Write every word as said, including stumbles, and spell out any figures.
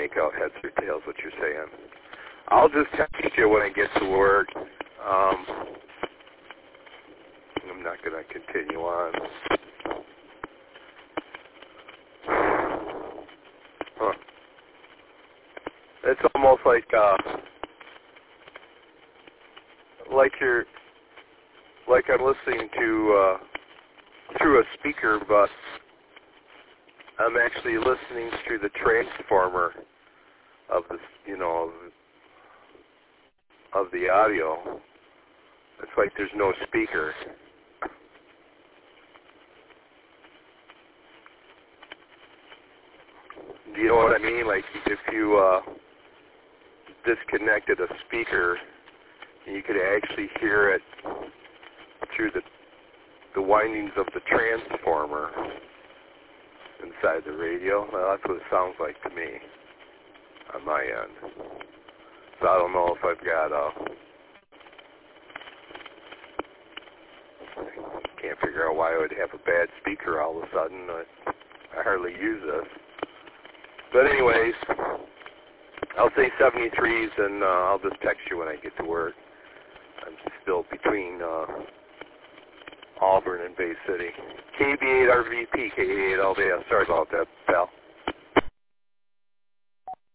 make out heads or tails what you're saying. I'll just text you when I get to work. Um, I'm not going to continue on. Huh. It's almost like uh, like you're like I'm listening to uh, through a speaker, but I'm actually listening through the transformer of the you know of the audio. It's like there's no speaker. Do you know what I mean? Like if you uh, disconnected a speaker, you could actually hear it through the the windings of the transformer inside the radio. Well, that's what it sounds like to me on my end. So I don't know if I've got a... I can't figure out why I would have a bad speaker all of a sudden. I, I hardly use this. But anyways, I'll say seventy-threes, and uh, I'll just text you when I get to work. I'm still between uh, Auburn and Bay City. K B eight R V P, K eight all day. I'm sorry about that, pal.